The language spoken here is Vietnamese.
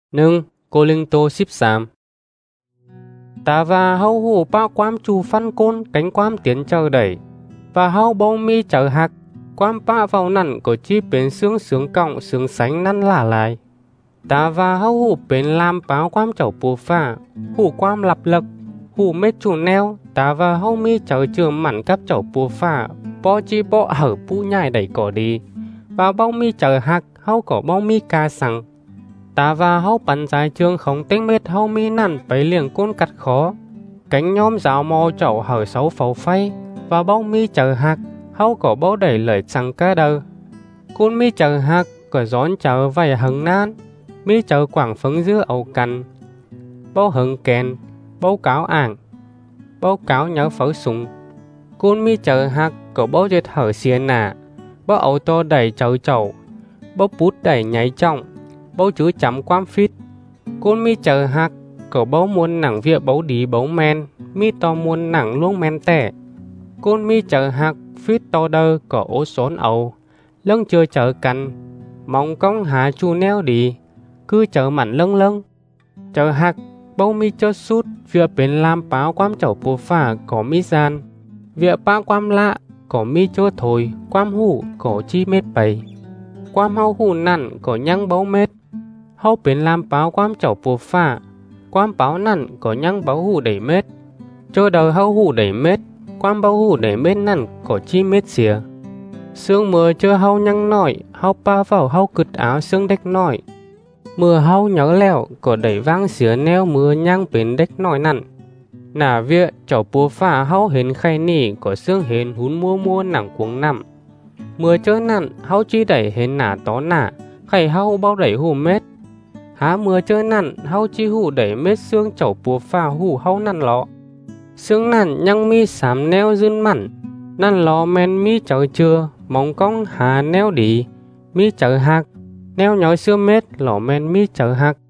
Nâng cô linh tô xíp xàm. Ta và hâu hù bao quam chủ phân côn cánh quam tiến chờ đẩy. Và hâu bông mi chờ hạc. Quam ba vào nặn của chi bến sướng sướng cộng sướng sánh năn lả lại. Ta và hâu hù bến làm báo quam chậu bùa phà. Hù quam lập lực. Hù mết chủ neo. Ta và hâu mi chờ trường mặn cắp chậu bùa phà. Bó chi bó hở bú nhai đẩy cỏ đi. Và bông mi chờ hạc hâu có bông mi ca sẵn. Ta và hâu bắn dài trường không tính mết hâu mi năn bấy liền côn cắt khó. Cánh nhóm giáo mô chậu hở xấu phấu phay. Và bông mi chờ hạc hâu có bố đẩy lời chẳng ca đơ. Côn mi chờ hạc có gión chờ vầy hứng nan. Mi chờ quảng phấn giữa ấu cằn. Bố hứng kèn, bố cáo ảng. Bố cáo nhớ phấu súng. Côn mi chờ hạc có bố dệt hở xìa nạ. Bố ấu tô đẩy chậu chậu. Bố bút đẩy nháy trọng. Bố chú chấm quam phít. Côn mi chờ hạc có bố muốn nặng việc bố đi bố men. Mi to muốn nặng luôn men tẻ. Côn mi chờ hạc phít to đơ có ố xốn ấu. Lưng chưa chờ cằn. Mong công hạ chu neo đi. Cứ chờ mặn lưng lưng. Chờ hạc bố mi cho sút. Việc bên làm báo quam chậu bùa phà có mi gian. Việc ba quam lạ có mi cho thôi. Quam hủ có chi mết bầy. Quam hâu hủ nặn có nhăng bấu mết. Hâu bên làm báo quam chậu bùa phà. Quam báo nặn có nhăng báo hủ đẩy mết. Cho đời hâu hủ đẩy mết. Quam báo hủ đẩy mết nặn có chi mết xìa. Sương mưa chưa hâu nhăng nổi. Hâu ba vào hâu cứt áo sương đếch nổi. Mưa hâu nhớ lèo có đẩy vang xìa neo mưa nhăng bên đếch nổi nặn. Nà việc chậu bùa phà hâu hến khay nỉ có sương hến hún mua mua nặng cuống nằm. Mưa chơi nặn hâu chi đẩy hến nả tó nả. Khay hâu bao đẩy hù mết. Há mưa chơi nặn hâu chi hù đẩy mết xương chậu bùa phà hù hâu nặn lọ. Xương nặn nhăng mi xám neo dưng mặn. Nặn lọ men mi chờ chưa. Mong cong hà neo đi. Mi chờ hạc. Neo nhói xưa mết lọ men mi chờ hạc.